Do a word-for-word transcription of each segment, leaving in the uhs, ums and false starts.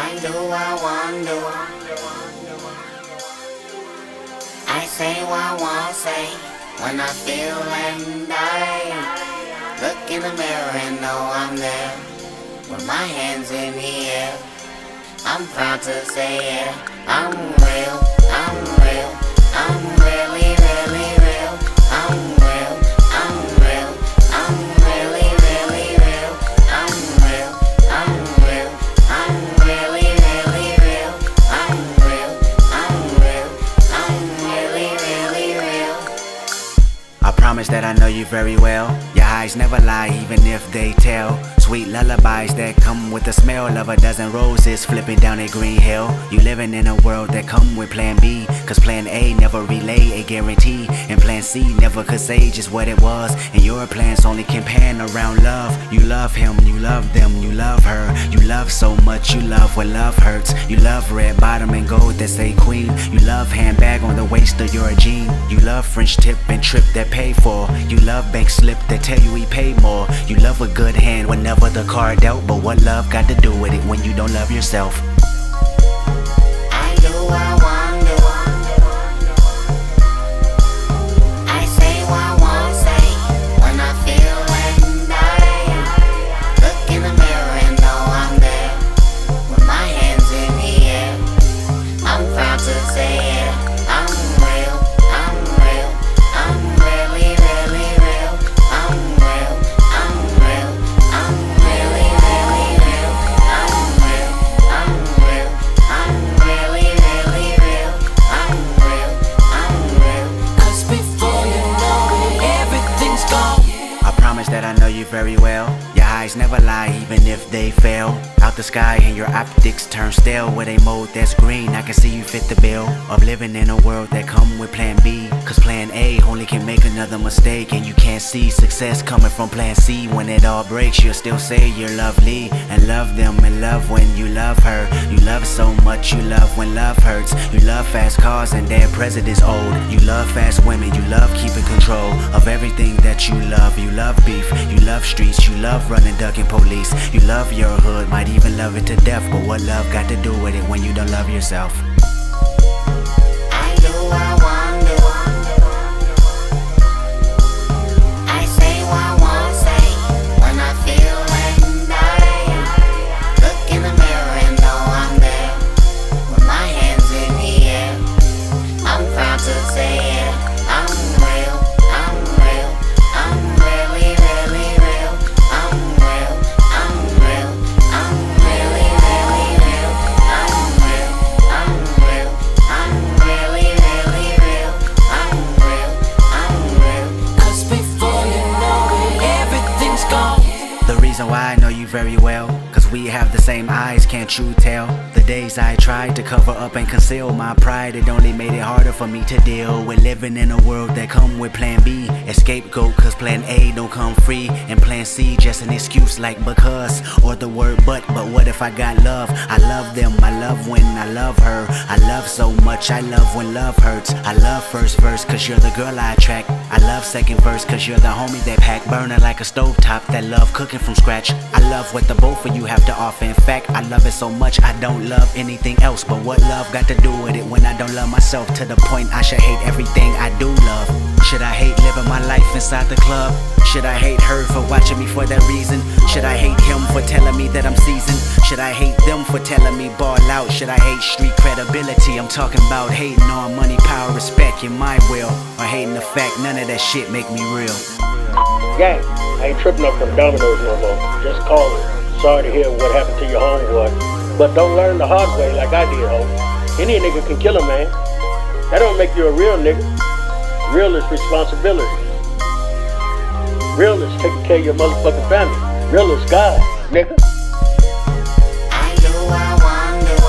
I do, I want to. I say what I want to say when I feel and I look in the mirror and know I'm there with my hands in the air. I'm proud to say yeah, I'm real, I'm real, I'm really, really real. I'm real, I'm real, I'm really, really real. I'm real, I'm real, I'm really, really real. I'm real, I'm real, I'm really, really real. I promise that I know you very well. Your eyes never lie, even if they tell. Sweet lullabies that come with the smell of a dozen roses flipping down a green hill. You living in a world that come with plan B, cause plan A never relay a guarantee, and plan C never could say just what it was. And your plans only can pan around love. You love him, you love them, you love her. You love so much, you love when love hurts. You love red bottom and gold that say queen. You love handbag on the waist of your jean. You love French tip and trip that pay for. You love bank slip that tell you he paid more. You love a good hand whenever the card dealt, but what love got to do with it when you don't love yourself? I do what I want to. I say what I want to say when I feel and I look in the mirror and know I'm there with my hands in the air. I'm proud to say yeah, I'm real, I'm real, I'm really, really real. I'm real, I'm real, I'm really, really real. I'm real, I'm real, I'm really, really real. I'm real, I'm real. Cause before you know it, everything's gone. I promise that I know you very well. Your eyes never lie, even if they fail. Out the sky and your optics turn stale. With a mode that's green, I can see you fit the bill of living in a world that come with plan B, cause plan A only can make another mistake. And you can't see success coming from plan C. When it all breaks, you'll still say you're lovely and love them and love when you love her. You love so much, you love when love hurts. You love fast cars and their president's old. You love fast women, you love keeping control of everything that you love. You love beef, you love streets, you love running, ducking police. You love your hood, might even love it to death, but what love got to do with it when you don't love yourself? I do what I want to. I say what I want to say when I feel and I look in the mirror and know I'm there with my hands in the air. I'm proud to say yeah, I'm real, I'm real, I'm really, really real. I'm real, I'm real, I'm really, really real. I'm real, I'm real, I'm really, really real. I'm real, I'm real. Cause before you know it, everything's gone. The reason why I know you very well, cause we have the same eyes, can't you tell? The days I tried to cover up and conceal my pride, it only made it harder for me to deal with living in a world that come with plan B, a scapegoat cause plan A don't come free, and plan C just an excuse like because, or the word but. But what if I got love? I love them, I love when I love her. I love so much, I love when love hurts. I love first verse cause you're the girl I attract. I love second verse cause you're the homie that pack, burning like a stovetop that love cooking from scratch. I love what the both of you have to offer. In fact, I love it so much I don't love anything else. But what love got to do with it when I don't love myself, to the point I should hate everything I do love? Should I hate living my life inside the club? Should I hate her for watching me for that reason? Should I hate him for telling me that I'm seasoned? Should I hate them for telling me ball out? Should I hate street credibility? I'm talking about hating on money, power, respect, in my will, or hating the fact none of that shit make me real. Gang, I ain't tripping up from Domino's no more. Just call it. Sorry to hear what happened to your homeboy, but don't learn the hard way like I did, ho. Any nigga can kill a man. That don't make you a real nigga. Real is responsibility. Real is taking care of your motherfucking family. Real is God, nigga. I do what I want to.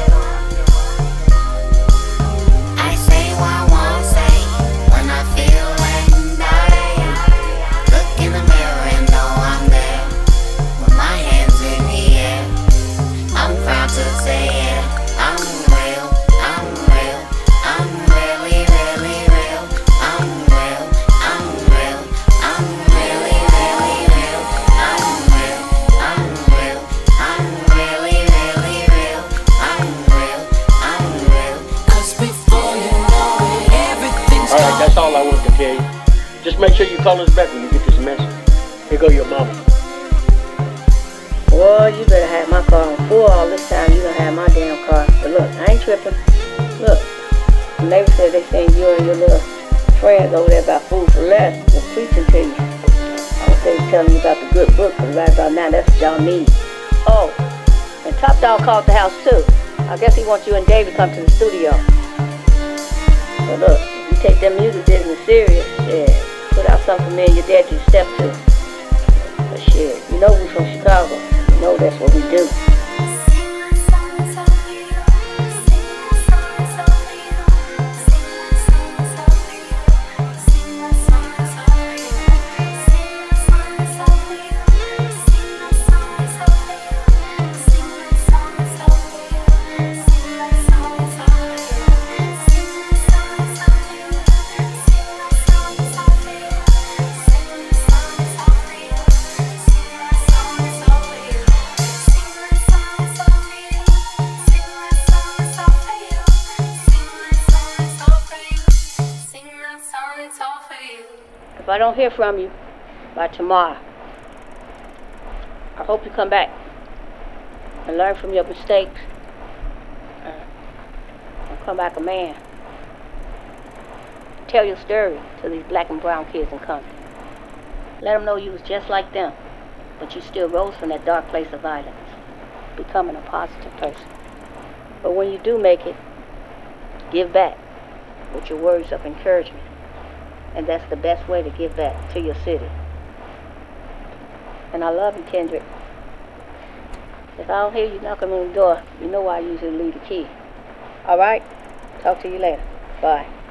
I say what I want to say when I feel and I look in the mirror and know I'm there with my hands in the air. I'm proud to say yeah, I'm real, I'm real, I'm really, really real. I'm real, I'm real, I'm really, really real. I'm real, I'm real. Just make sure you call us back when you get this message. Here go your mama. Boy, you better have my car on full all this time. You gonna have my damn car. But look, I ain't tripping. Look, the neighbor said they saying you and your little friends over there about food for less was preaching to you. I was they telling you about the good book, but right about now, that's what y'all need. Oh, and Top Dog called the house too. I guess he wants you and David to come to the studio. But look, if you take them music business serious, yeah, put out something for me and your dad to step to. But shit, you know we from Chicago. You know that's what we do. If I don't hear from you by tomorrow, I hope you come back and learn from your mistakes and come back a man. Tell your story to these black and brown kids in Compton. Let them know you was just like them, but you still rose from that dark place of violence, becoming a positive person. But when you do make it, give back with your words of encouragement. And that's the best way to give back to your city. And I love you, Kendrick. If I don't hear you knocking on the door, you know why I usually leave the key. All right? Talk to you later. Bye.